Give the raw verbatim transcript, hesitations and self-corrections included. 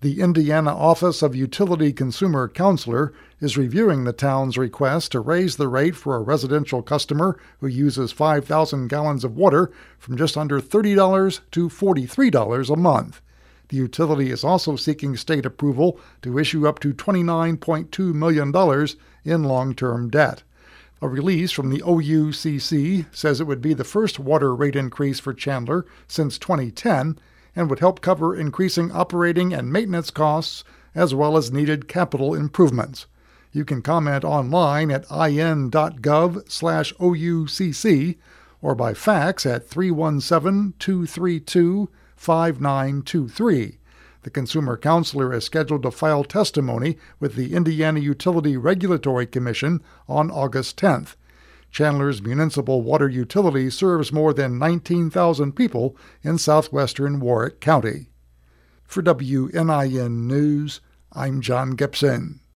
The Indiana Office of Utility Consumer Counselor is reviewing the town's request to raise the rate for a residential customer who uses five thousand gallons of water from just under thirty dollars to forty-three dollars a month. The utility is also seeking state approval to issue up to twenty-nine point two million dollars in long-term debt. A release from the O U C C says it would be the first water rate increase for Chandler since twenty ten and would help cover increasing operating and maintenance costs as well as needed capital improvements. You can comment online at in.gov slash OUCC or by fax at three one seven, two three two, five nine two three. The Consumer Counselor is scheduled to file testimony with the Indiana Utility Regulatory Commission on August tenth. Chandler's municipal water utility serves more than nineteen thousand people in southwestern Warwick County. For W N I N News, I'm John Gibson.